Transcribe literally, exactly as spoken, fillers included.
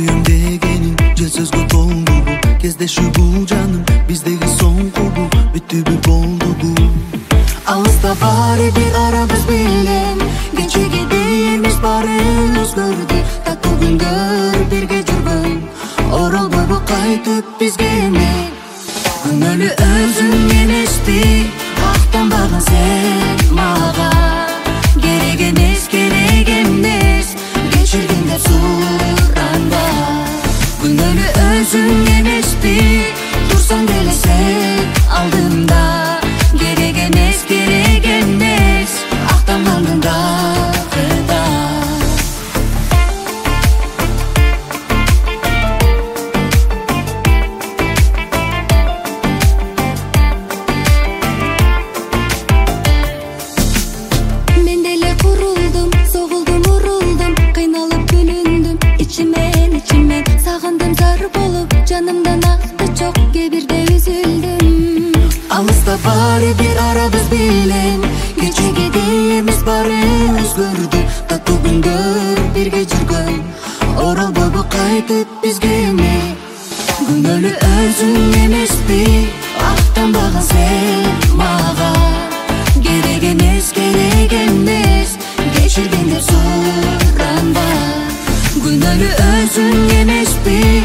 сүйөм дегенин же сөзгө толдубу? Кездешүү бул жаным биздеги соңку бул, бүттүбү болдубу? Алыста баары бир арабыз билем, кечеге деймиз баары өзгөрдү. Таттуу күндөр бирге жүргөн, оролбойбу кайтып бизге эми. Күнөөлүү өзүң эмеспи, актанбагын сен мага. Керек эмес, керек эмес, кечиргин деп суранба. Күнөөлүү өзүң эмеспи, турсаң деле сен алдымда. Керек эмес, керек эмес, актангандын дагыда. Мен деле курулдум, согулдум, урулдум, кыйналып бүлүндүм, ичимен, ичимен сагындым зар болуп, жанымдан акты жок, кээ бирде үзүлдүм. Алыста баары бир арабыз билем, кечеге деймиз баары өзгөрдү. Таттуу күндөр бирге жүргөн, оролбойбу кайтып бизге эми. Күнөөлүү өзүң эмеспи, актанбагын сен мага. Керек эмес, керек эмес, кечиргин деп суранба. Күнөөлүү өзүң эмеспи,